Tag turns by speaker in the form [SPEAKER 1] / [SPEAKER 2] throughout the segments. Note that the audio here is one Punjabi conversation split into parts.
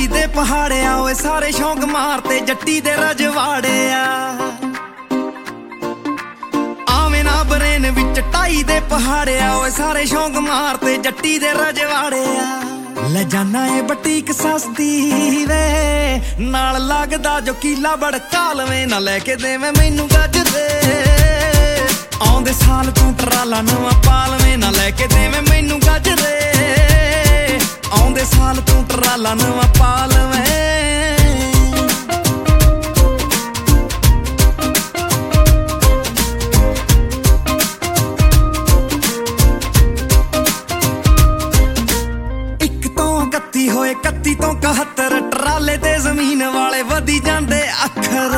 [SPEAKER 1] ਢਾਈ ਦੇ ਪਹਾੜਿਆ ਓਏ ਸਾਰੇ ਸ਼ੌਂਕ ਮਾਰਤੇ ਜੱਟੀ ਦੇ ਰਜਵਾੜਿਆ ਆਵੇਂ ਨਾ ਬਰੇਨ ਵਿੱਚ ਢਾਈ ਦੇ ਪਹਾੜਿਆ ਓਏ ਸਾਰੇ ਸ਼ੌਂਕ ਮਾਰਤੇ ਜੱਟੀ ਦੇ ਰਜਵਾੜਿਆ ਲੈ ਜਾਨਾ ਏ ਬਟੀਕ ਸਸਤੀ ਵੇ ਨਾਲ ਲੱਗਦਾ ਜੋ ਕੀਲਾ ਬੜਕਾ ਲਵੇਂ ਨਾ ਲੈ ਕੇ ਦੇਵੇਂ ਮੈਨੂੰ ਗੱਜਦੇ ਆਉਂਦੇ ਸਾਲ ਤੂੰ ਟਰਾਲਾ ਨਵਾਂ ਪਾ ਲਵੇਂ ਨਾ ਲੈ ਕੇ ਦੇਵੇਂ ਮੈਨੂੰ ਗੱਜਦੇ ਆਉਂਦੇ ਸਾਲ ਤੂੰ ਟਰਾਲਾ ਨਵਾਂ ਪਾ ਲਵੇਂ ਹੋਏ 31 ਤੋਂ 71 ਟਰਾਲੇ ਤੇ ਜ਼ਮੀਨ ਵਾਲੇ ਵਧੀ ਜਾਂਦੇ ਅੱਖਰ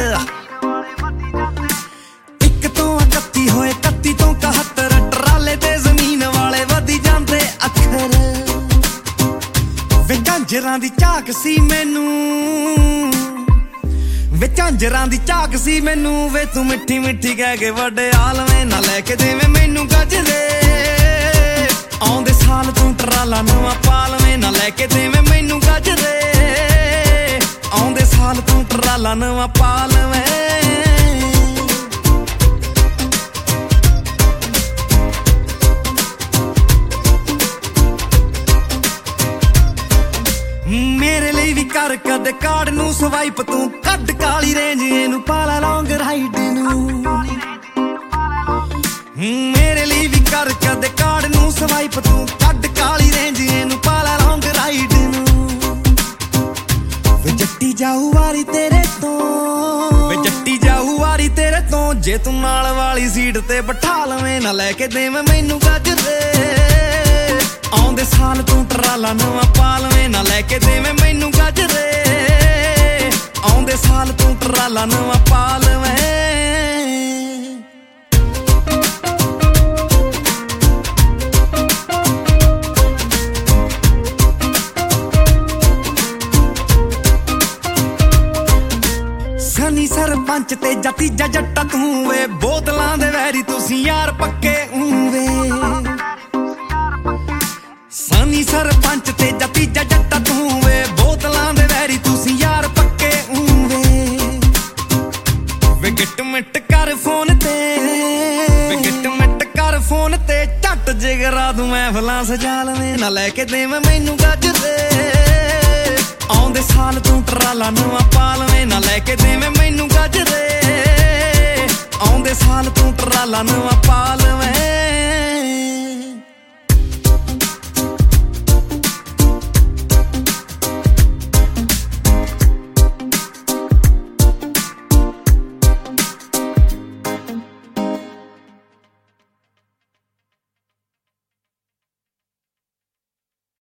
[SPEAKER 1] 1 ਤੋਂ 31 ਹੋਏ 31 ਤੋਂ 71 ਟਰਾਲੇ ਤੇ ਜ਼ਮੀਨ ਵਾਲੇ ਵਧੀ ਜਾਂਦੇ ਅੱਖਰ ਵੇ ਝਾਂਜਰਾਂ ਦੀ ਝਾਕ ਸੀ ਮੈਨੂੰ ਵੇ ਝਾਂਜਰਾਂ ਦੀ ਝਾਕ ਸੀ ਮੈਨੂੰ ਵੇ ਤੂੰ ਮਿੱਠੀ ਮਿੱਠੀ ਕਹਿ ਕੇ ਵੱਡੇ ਆਲਵੇਂ ਨਾ ਲੈ ਕੇ ਦੇਵੇਂ ਮੈਨੂੰ ਗੱਜਦੇ ਆਉਂਦੇ ਸਾਲ ਤੂੰ ਟਰਾਲਾ ਨਵਾਂ ਪਾ ਲਵੇਂ ਨਾ ਲੈ ਕੇ ਦੇਵੇਂ ਮੈਨੂੰ ਗੱਜਦੇ ਆਉਂਦੇ ਸਾਲ ਤੂੰ ਟਰਾਲਾ ਨਵਾਂ ਪਾ ਲਵੇਂ ਮੇਰੇ ਲਈ ਵੀ ਕਰ ਕਦੇ ਕਾਰਡ ਨੂੰ ਸਵਾਈਪ ਤੂੰ ਕੱਢ ਕਾਲੀ ਰੇਂਜ ਇਹਨੂੰ ਪਾਲਾ ਲੌਂਗ ਰਾਈਡ ਨੂੰ ਮੇਰੇ ਲਈ ਵੀ ਕਰ ਕਦੇ ਕਾਰਡ ਨੂੰ ਸਵਾਈਪ ਤੂੰ ਕੱਢ ਕਾਲੀ ਰੇਂਜ ਇਹਨੂੰ ਪਾਲਾ ਲੌਂਗ ਰਾਈਡ ਨੂੰ ਵੇ ਜੱਟੀ ਜਾਊ ਵਾਰੀ ਤੇਰੇ ਤੋਂ ਵੇ ਜੱਟੀ ਜਾਊ ਵਾਰੀ ਤੇਰੇ ਤੋਂ ਜੇ ਤੂੰ ਨਾਲ ਵਾਲੀ ਸੀਟ ਤੇ ਬਿਠਾ ਲਵੇਂ ਨਾ ਲੈ ਕੇ ਦੇਵੇਂ ਮੈਨੂੰ ਗੱਜਦੇ ਆਉਂਦੇ ਸਾਲ ਤੂੰ ਟਰਾਲਾ ਨਵਾਂ ਪਾ ਲਵੇਂ ਨਾ ਲੈ ਕੇ ਦੇਵੇਂ ਮੈਨੂੰ ਗੱਜਦੇ ਆਉਂਦੇ ਸਾਲ ਤੂੰ ਟਰਾਲਾ ਨਵਾਂ ਪਾ ਲਵੇਂ ਸਨੀ ਸਰਪੰਚ ਤੇ ਜਤੀਜਾ ਜੱਟਾ ਤੂੰ ਵੇ ਬੋਤਲਾਂ ਦੇ ਵੈਰੀ ਤੁਸੀਂ ਯਾਰ ਪੱਕੇ ਵੇ ਸਨੀ ਸਰਪੰਚ ਤੇ ਜਤੀਜਾ ਜੱਟਾ ਤੂੰ ਵੇ ਬੋਤਲਾਂ ਦੇ ਵੈਰੀ ਤੁਸੀਂ ਯਾਰ ਪੱਕੇ ਵੇ ਗਿੱਟ ਮਿੱਟ ਕਰ ਫੋਨ ਤੇ ਵੇ ਗਿੱਟ ਮਿੱਟ ਕਰ ਫੋਨ ਤੇ ਝੱਟ ਜਿਗਰਾ ਤੂੰ ਮਹਿਫਲਾਂ ਸਜਾ ਲਵੇਂ ਨਾ ਲੈ ਕੇ ਦੇਵੇਂ ਮੈਨੂੰ ਗੱਜਦੇ ਆਉਂਦੇ ਸਾਲ ਤੂੰ ਟਰਾਲਾ ਨਵਾਂ ਪਾ ਲਵੇਂ ਨਾ ਲੈ ਕੇ ਦੇਵੇਂ ਮੈਨੂੰ ਗੱਜਦੇ ਆਉਂਦੇ ਸਾਲ ਤੂੰ ਟਰਾਲਾ ਨਵਾਂ ਪਾ